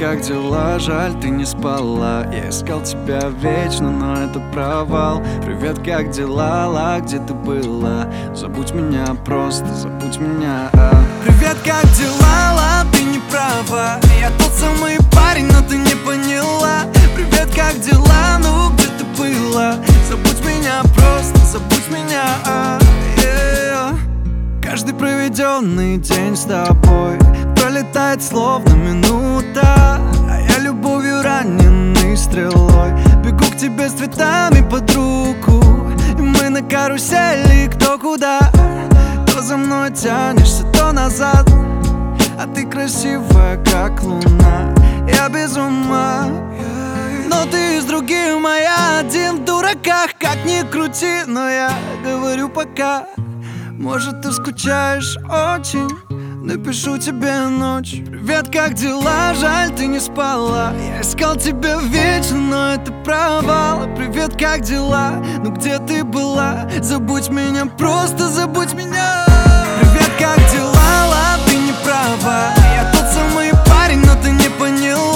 как дела? Жаль, ты не спала. Я искал тебя вечно, но это провал. Привет, как дела? Где ты была? Забудь меня, просто забудь меня. Привет, как дела? Ты не права. Я тот самый парень, но ты не поняла. Привет, как дела? Ну, где ты была? Забудь меня, просто забудь меня. Каждый проведенный день с тобой пролетает словно минута, а я любовью раненый стрелой бегу к тебе с цветами под руку. И мы на карусели кто куда. То за мной тянешься, то назад. А ты красивая, как луна. Я без ума. Но ты с другим, а я один в дураках. Как ни крути, но я говорю пока. Может, ты скучаешь очень. Напишу тебе ночь. Привет, как дела? Жаль, ты не спала. Я искал тебя вечно, но это провал. Привет, как дела? Ну где ты была? Забудь меня, просто забудь меня. Привет, как дела? Ты не права. Я тот самый парень, но ты не поняла.